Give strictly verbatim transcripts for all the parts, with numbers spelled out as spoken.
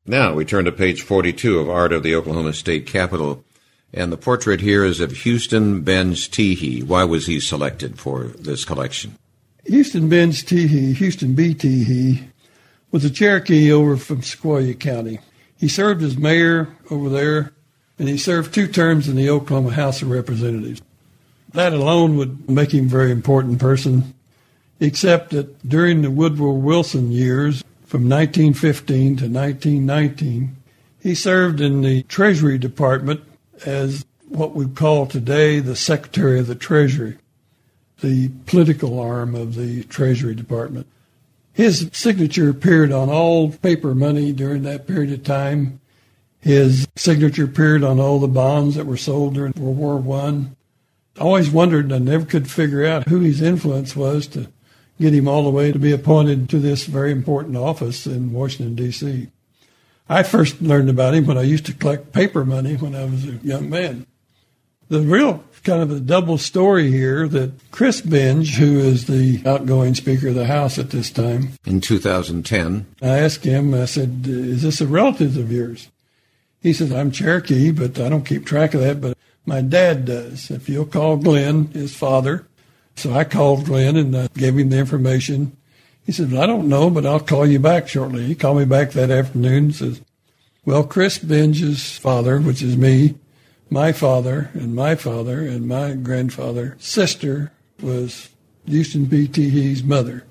Now we turn to page forty-two of Art of the Oklahoma State Capitol, and the portrait here is of Houston Benz Teehee. Why was he selected for this collection? Houston Benz Teehee, Houston B. Teehee, was a Cherokee over from Sequoyah County. He served as mayor over there, and he served two terms in the Oklahoma House of Representatives. That alone would make him a very important person, except that during the Woodrow Wilson years, from nineteen fifteen to nineteen nineteen, he served in the Treasury Department as what we call today the Secretary of the Treasury, the political arm of the Treasury Department. His signature appeared on all paper money during that period of time. His signature appeared on all the bonds that were sold during World War One. I always wondered, I never could figure out who his influence was to get him all the way to be appointed to this very important office in Washington, D C I first learned about him when I used to collect paper money when I was a young man. The real kind of a double story here that Chris Benj, who is the outgoing Speaker of the House at this time, in two thousand ten, I asked him, I said, is this a relative of yours? He says, I'm Cherokee, but I don't keep track of that, but my dad does. If you'll call Glenn, his father. So I called Glenn and I gave him the information. He said, well, I don't know, but I'll call you back shortly. He called me back that afternoon and says, well, Chris Benj's father, which is me, my father and my father and my grandfather's sister was Houston B. Teehee's mother.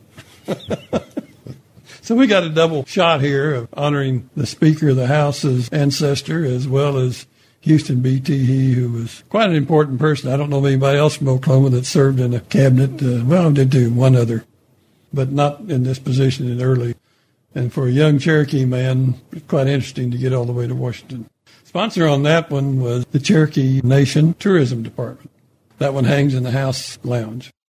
So we got a double shot here of honoring the Speaker of the House's ancestor as well as Houston B. Teehee, who was quite an important person. I don't know of anybody else from Oklahoma that served in a cabinet. Uh, well, I did do one other, but not in this position in early. And for a young Cherokee man, it's quite interesting to get all the way to Washington. Sponsor on that one was the Cherokee Nation Tourism Department. That one hangs in the House Lounge.